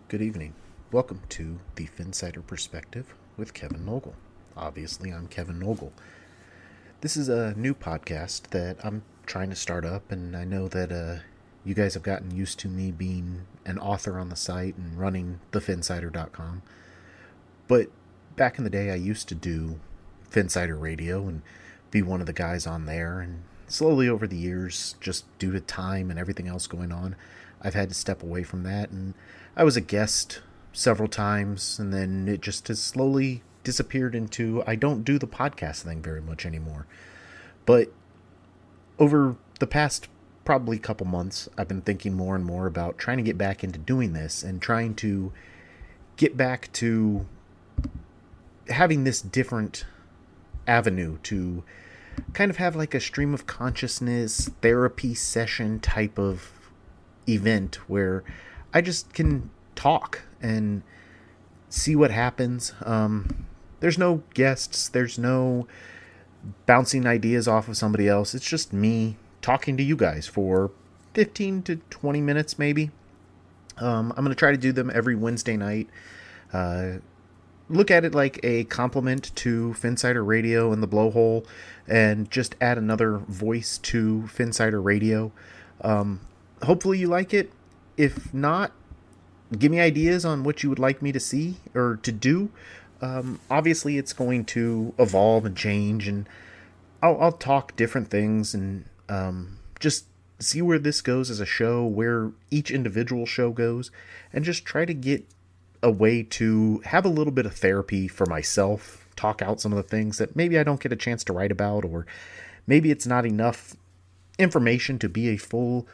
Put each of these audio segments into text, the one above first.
Good evening. Welcome to the Finsider Perspective with Kevin Nogle. Obviously, I'm Kevin Nogle. This is a new podcast that I'm trying to start up, and I know that you guys have gotten used to me being an author on the site and running thefinsider.com. But back in the day, I used to do Finsider Radio and be one of the guys on there, and slowly over the years, just due to time and everything else going on, I've had to step away from that, and I was a guest several times, and then it just has slowly disappeared into I don't do the podcast thing very much anymore. But over the past probably couple months, I've been thinking more and more about trying to get back into doing this and trying to get back to having this different avenue to kind of have like a stream of consciousness therapy session type of event where I just can talk and see what happens. There's no guests, there's no bouncing ideas off of somebody else. It's just me talking to you guys for 15 to 20 minutes maybe. I'm going to try to do them every Wednesday night. Look at it like a compliment to Finsider Radio and the Blowhole, and just add another voice to Finsider Radio. Hopefully you like it. If not, give me ideas on what you would like me to see or to do. Obviously, it's going to evolve and change, and I'll talk different things and just see where this goes as a show, where each individual show goes, and just try to get a way to have a little bit of therapy for myself, talk out some of the things that maybe I don't get a chance to write about, or maybe it's not enough information to be a full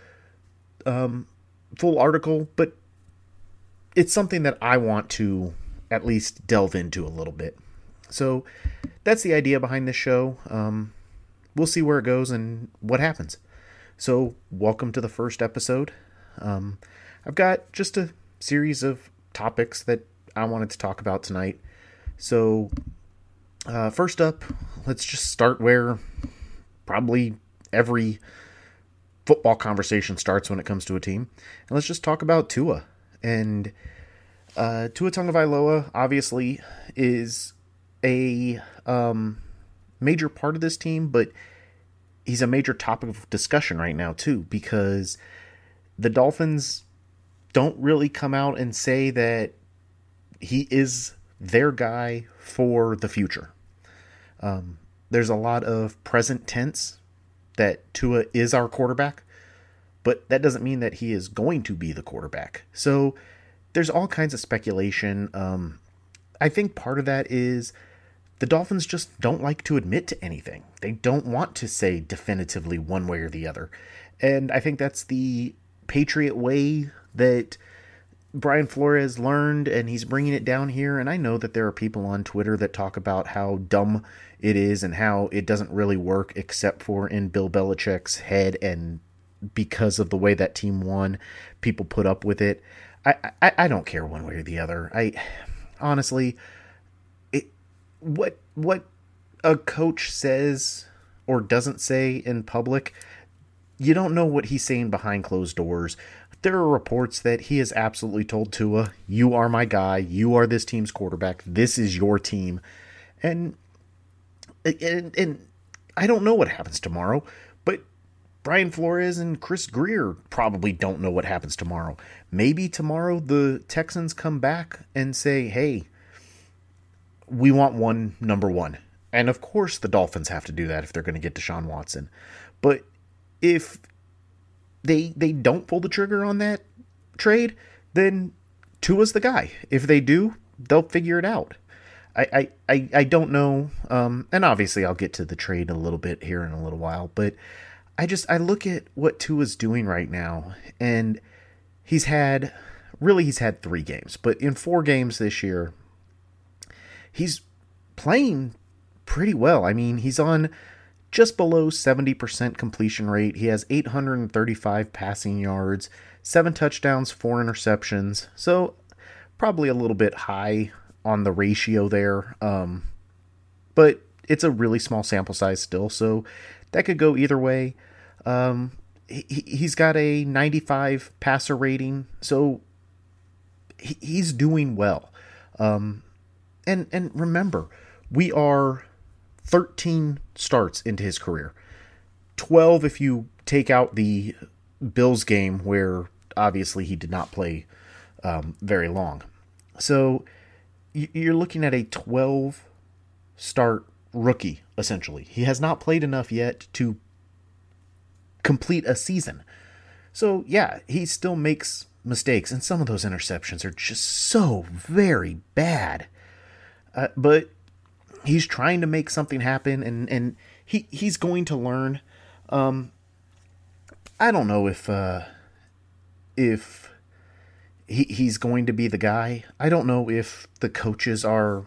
article, but it's something that I want to at least delve into a little bit. So that's the idea behind this show. We'll see where it goes and what happens. So welcome to the first episode. I've got just a series of topics that I wanted to talk about tonight. So first up, let's just start where probably every football conversation starts when it comes to a team. And let's just talk about Tua. And Tua Tagovailoa obviously is a major part of this team, but he's a major topic of discussion right now too, because the Dolphins don't really come out and say that he is their guy for the future. There's a lot of present tense that Tua is our quarterback, but that doesn't mean that he is going to be the quarterback. So there's all kinds of speculation. I think part of that is the Dolphins just don't like to admit to anything. They don't want to say definitively one way or the other. And I think that's the Patriot way that Brian Flores learned, and he's bringing it down here. And I know that there are people on Twitter that talk about how dumb it is and how it doesn't really work except for in Bill Belichick's head, and because of the way that team won, people put up with it. I don't care one way or the other. I honestly, what a coach says or doesn't say in public, you don't know what he's saying behind closed doors. There are reports that he has absolutely told Tua, you are my guy, you are this team's quarterback, this is your team. And I don't know what happens tomorrow, but Brian Flores and Chris Grier probably don't know what happens tomorrow. Maybe tomorrow the Texans come back and say, hey, we want number one. And of course the Dolphins have to do that if they're going to get Deshaun Watson. But if they don't pull the trigger on that trade, then Tua's the guy. If they do, they'll figure it out. I don't know. And obviously I'll get to the trade a little bit here in a little while, but I look at what Tua's doing right now, and he's had 3 games, but in 4 games this year, he's playing pretty well. I mean, he's on just below 70% completion rate. He has 835 passing yards, 7 touchdowns, 4 interceptions. So probably a little bit high on the ratio there. But it's a really small sample size still, so that could go either way. He's got a 95 passer rating, so he's doing well. And remember, we are 13 starts into his career. 12 if you take out the Bills game where obviously he did not play very long. So you're looking at a 12 start rookie, essentially. He has not played enough yet to complete a season. So yeah, he still makes mistakes, and some of those interceptions are just so very bad. But he's trying to make something happen, and he's going to learn. I don't know if he's going to be the guy. I don't know if the coaches are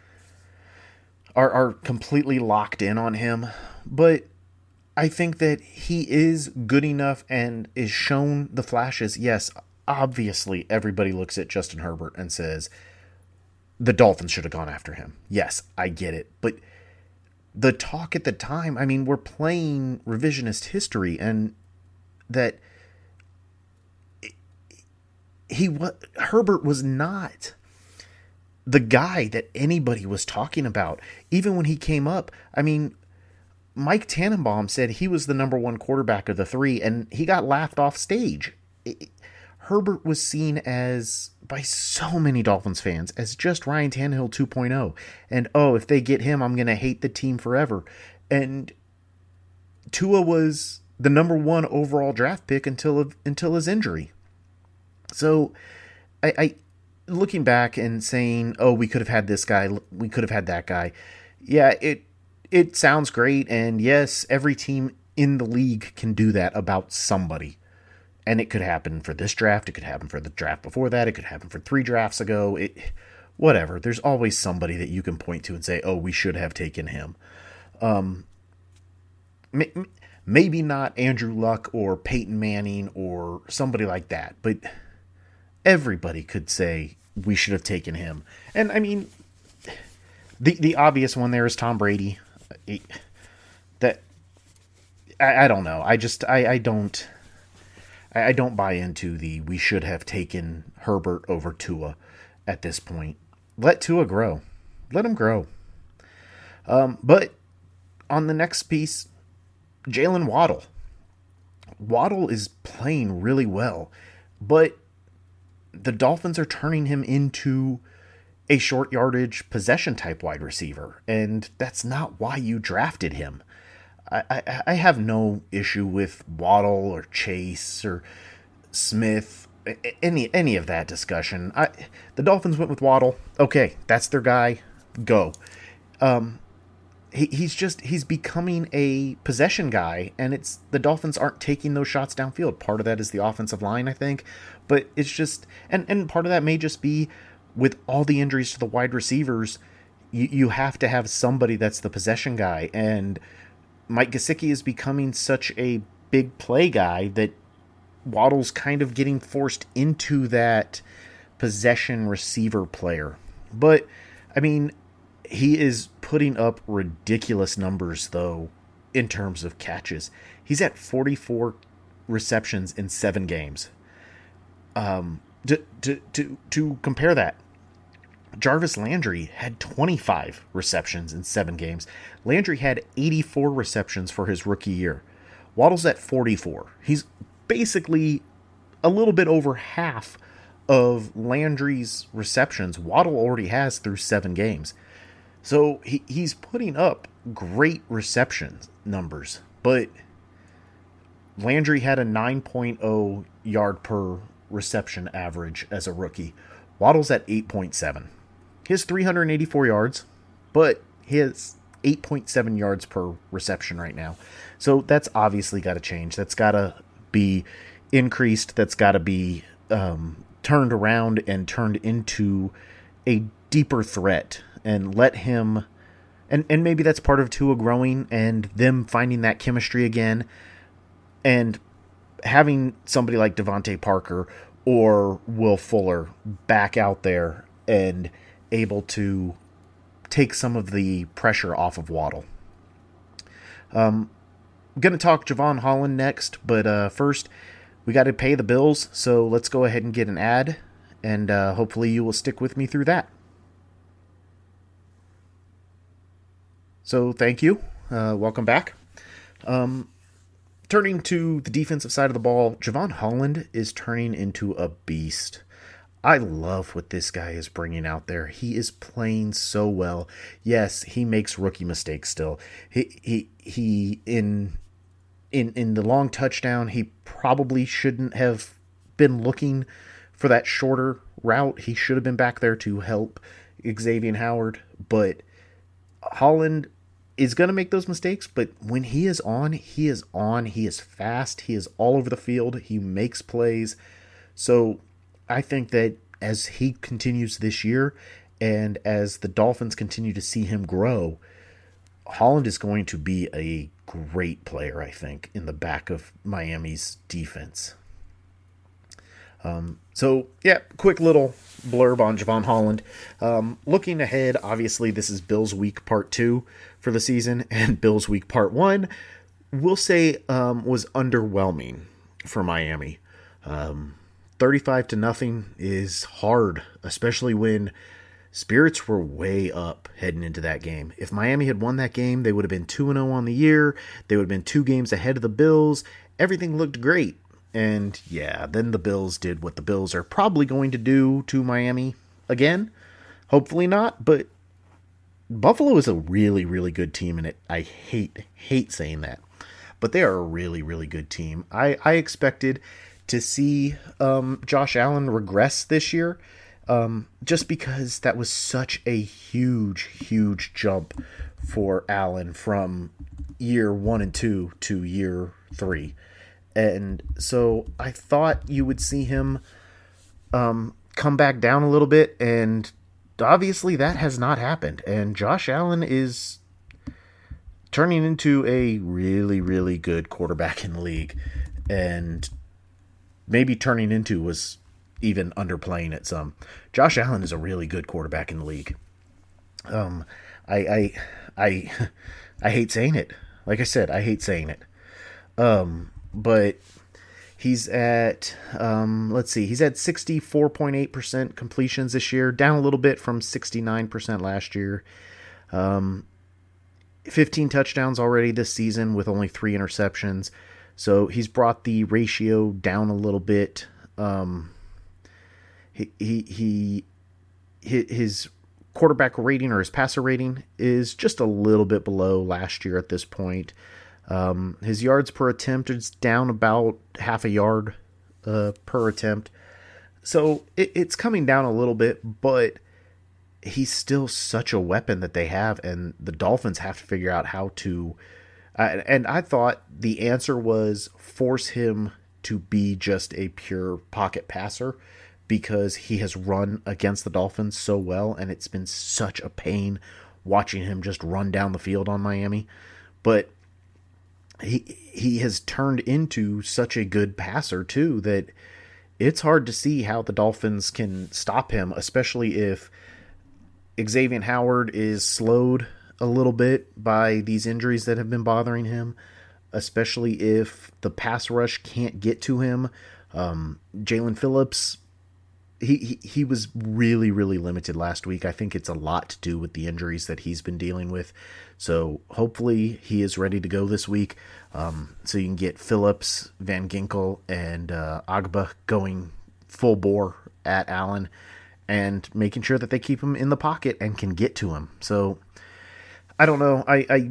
completely locked in on him, but I think that he is good enough and is shown the flashes. Yes, obviously everybody looks at Justin Herbert and says the Dolphins should have gone after him. Yes, I get it, but the talk at the time, I mean, we're playing revisionist history, and that Herbert was not the guy that anybody was talking about. Even when he came up, I mean, Mike Tannenbaum said he was the number one quarterback of the three, and he got laughed off stage. Herbert was seen as, by so many Dolphins fans, as just Ryan Tannehill 2.0. And, oh, if they get him, I'm going to hate the team forever. And Tua was the number one overall draft pick until his injury. So, I looking back and saying, oh, we could have had this guy, we could have had that guy. Yeah, it sounds great, and yes, every team in the league can do that about somebody. And it could happen for this draft, it could happen for the draft before that, it could happen for 3 drafts ago, whatever. There's always somebody that you can point to and say, oh, we should have taken him. Maybe not Andrew Luck or Peyton Manning or somebody like that, but everybody could say we should have taken him. And I mean, the obvious one there is Tom Brady. I don't know. I don't buy into the we should have taken Herbert over Tua at this point. Let Tua grow. Let him grow. But on the next piece, Jalen Waddle. Waddle is playing really well, but the Dolphins are turning him into a short yardage possession type wide receiver, and that's not why you drafted him. I have no issue with Waddle or Chase or Smith, any of that discussion. The Dolphins went with Waddle. Okay, that's their guy. Go. He's becoming a possession guy, and it's the Dolphins aren't taking those shots downfield. Part of that is the offensive line, I think, but it's just and part of that may just be with all the injuries to the wide receivers, you have to have somebody that's the possession guy, and Mike Gesicki is becoming such a big play guy that Waddle's kind of getting forced into that possession receiver player. But, I mean, he is putting up ridiculous numbers, though, in terms of catches. He's at 44 receptions in 7 games. To compare that, Jarvis Landry had 25 receptions in 7 games. Landry had 84 receptions for his rookie year. Waddle's at 44. He's basically a little bit over half of Landry's receptions Waddle already has through 7 games. So he's putting up great reception numbers, but Landry had a 9.0 yard per reception average as a rookie. Waddle's at 8.7. He has 384 yards, but he has 8.7 yards per reception right now. So that's obviously got to change. That's got to be increased. That's got to be turned around and turned into a deeper threat, and let him, and maybe that's part of Tua growing and them finding that chemistry again, and having somebody like Devontae Parker or Will Fuller back out there and able to take some of the pressure off of Waddle. I'm going to talk Javon Holland next, but first we got to pay the bills, so let's go ahead and get an ad, and hopefully you will stick with me through that. So thank you. Welcome back. Turning to the defensive side of the ball, Jevon Holland is turning into a beast. I love what this guy is bringing out there. He is playing so well. Yes, he makes rookie mistakes still. He in the long touchdown, he probably shouldn't have been looking for that shorter route. He should have been back there to help Xavier Howard, but Holland is going to make those mistakes, but when he is on, he is on. He is fast. He is all over the field. He makes plays. So I think that as he continues this year and as the Dolphins continue to see him grow, Holland is going to be a great player, I think, in the back of Miami's defense. Quick little blurb on Jevon Holland. Looking ahead, obviously this is Bills Week Part 2 for the season, and Bills Week Part 1, we'll say, was underwhelming for Miami. 35-0 is hard, especially when spirits were way up heading into that game. If Miami had won that game, they would have been 2-0 on the year. They would have been 2 games ahead of the Bills. Everything looked great. And yeah, then the Bills did what the Bills are probably going to do to Miami again. Hopefully not, but Buffalo is a really, really good team, and I hate saying that. But they are a really, really good team. I expected to see Josh Allen regress this year, just because that was such a huge jump for Allen from year 1 and 2 to year 3. And so I thought you would see him come back down a little bit, and obviously that has not happened. And Josh Allen is turning into a really, really good quarterback in the league. And maybe turning into was even underplaying it some. Josh Allen is a really good quarterback in the league. I hate saying it. Like I said, I hate saying it. But he's at, he's at 64.8% completions this year, down a little bit from 69% last year. 15 touchdowns already this season with only 3 interceptions. So he's brought the ratio down a little bit. His quarterback rating or his passer rating is just a little bit below last year at this point. His yards per attempt is down about half a yard per attempt. So it's coming down a little bit, but he's still such a weapon that they have, and the Dolphins have to figure out how to... and I thought the answer was force him to be just a pure pocket passer, because he has run against the Dolphins so well, and it's been such a pain watching him just run down the field on Miami. But he has turned into such a good passer too that it's hard to see how the Dolphins can stop him, especially if Xavier Howard is slowed a little bit by these injuries that have been bothering him, especially if the pass rush can't get to him. Jalen Phillips, he was really, really limited last week. I think it's a lot to do with the injuries that he's been dealing with. So hopefully he is ready to go this week. So you can get Phillips, Van Ginkel, and Agba going full bore at Allen and making sure that they keep him in the pocket and can get to him. So I don't know.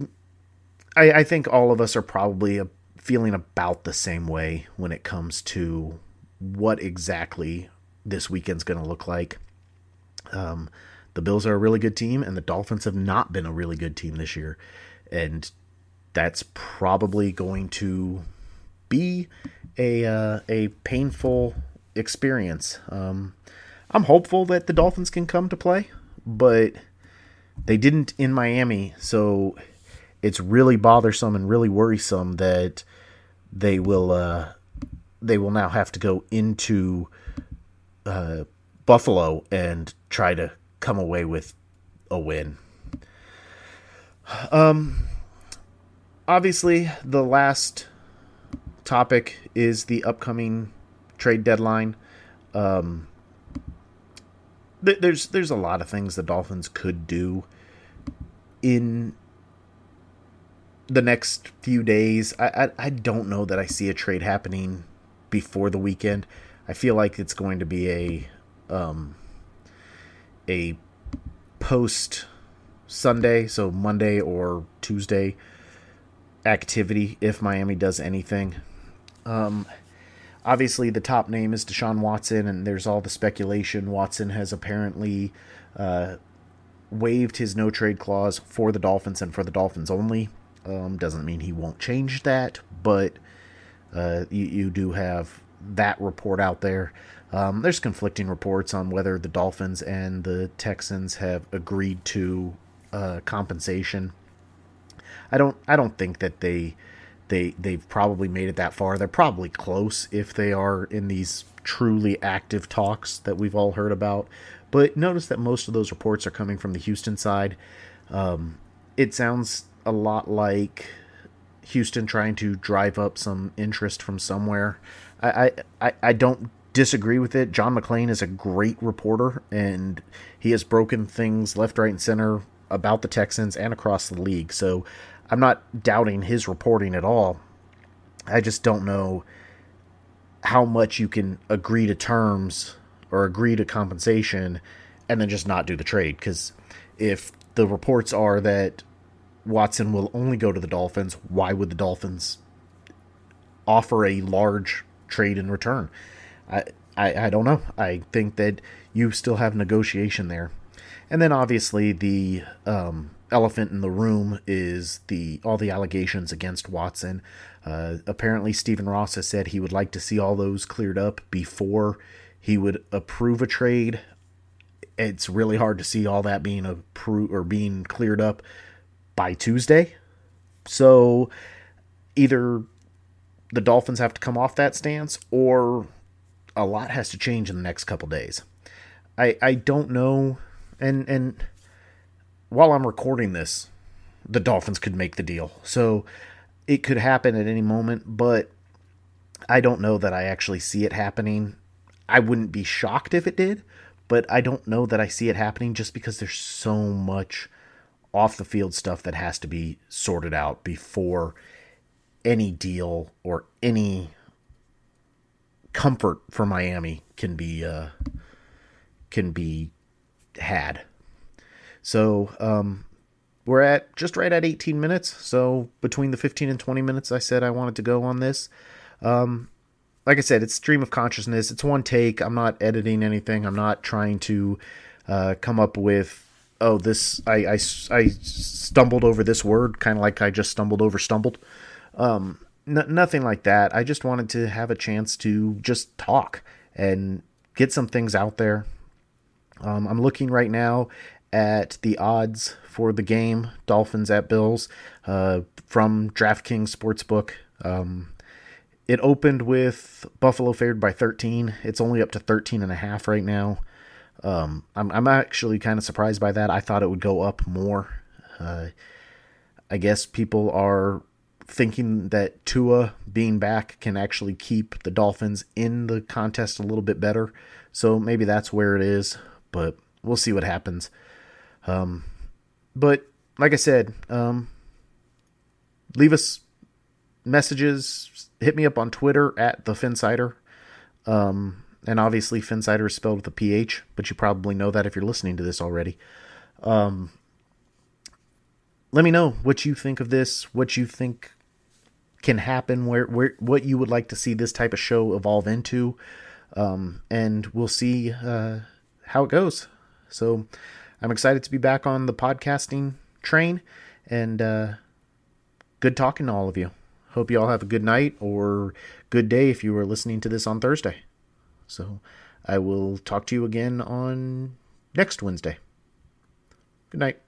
I think all of us are probably feeling about the same way when it comes to what exactly this weekend's going to look like. The Bills are a really good team, and the Dolphins have not been a really good team this year. And that's probably going to be a painful experience. I'm hopeful that the Dolphins can come to play, but they didn't in Miami, so it's really bothersome and really worrisome that they will now have to go into Buffalo and try to come away with a win. Obviously, the last topic is the upcoming trade deadline. there's a lot of things the Dolphins could do in the next few days. I don't know that I see a trade happening before the weekend. I feel like it's going to be a post Sunday, so Monday or Tuesday activity if Miami does anything. Obviously, the top name is Deshaun Watson, and there's all the speculation. Watson has apparently waived his no-trade clause for the Dolphins and for the Dolphins only. Doesn't mean he won't change that, but you do have that report out there. There's conflicting reports on whether the Dolphins and the Texans have agreed to compensation. I don't think that they've probably made it that far. They're probably close if they are in these truly active talks that we've all heard about. But notice that most of those reports are coming from the Houston side. It sounds a lot like Houston trying to drive up some interest from somewhere. I don't disagree with it. John McClain is a great reporter, and he has broken things left, right, and center about the Texans and across the league. So I'm not doubting his reporting at all. I just don't know how much you can agree to terms or agree to compensation and then just not do the trade. Because if the reports are that Watson will only go to the Dolphins, why would the Dolphins offer a large trade in return? I don't know. I think that you still have negotiation there. And then obviously the elephant in the room is all the allegations against Watson. Apparently Stephen Ross has said he would like to see all those cleared up before he would approve a trade. It's really hard to see all that being approved or being cleared up by Tuesday. So either the Dolphins have to come off that stance or a lot has to change in the next couple days. I don't know. And while I'm recording this, the Dolphins could make the deal. So it could happen at any moment, but I don't know that I actually see it happening. I wouldn't be shocked if it did, but I don't know that I see it happening just because there's so much off the field stuff that has to be sorted out before any deal or any comfort for Miami can be had. So we're at just right at 18 minutes. So between the 15 and 20 minutes I said I wanted to go on this. Like I said, it's stream of consciousness. It's one take. I'm not editing anything. I'm not trying to come up with, I stumbled over this word, kind of like I just stumbled over stumbled. Nothing like that. I just wanted to have a chance to just talk and get some things out there. I'm looking right now at the odds for the game, Dolphins at Bills, from DraftKings Sportsbook. It opened with Buffalo favored by 13. It's only up to 13.5 right now. I'm actually kind of surprised by that. I thought it would go up more. I guess people are thinking that Tua being back can actually keep the Dolphins in the contest a little bit better. So maybe that's where it is, but we'll see what happens. But like I said, leave us messages. Hit me up on Twitter at the Finsider. And obviously Finsider is spelled with a PH, but you probably know that if you're listening to this already. Let me know what you think of this, what you think can happen, where what you would like to see this type of show evolve into. And we'll see how it goes. So I'm excited to be back on the podcasting train, and good talking to all of you. Hope you all have a good night or good day if you are listening to this on Thursday. So I will talk to you again on next Wednesday. Good night.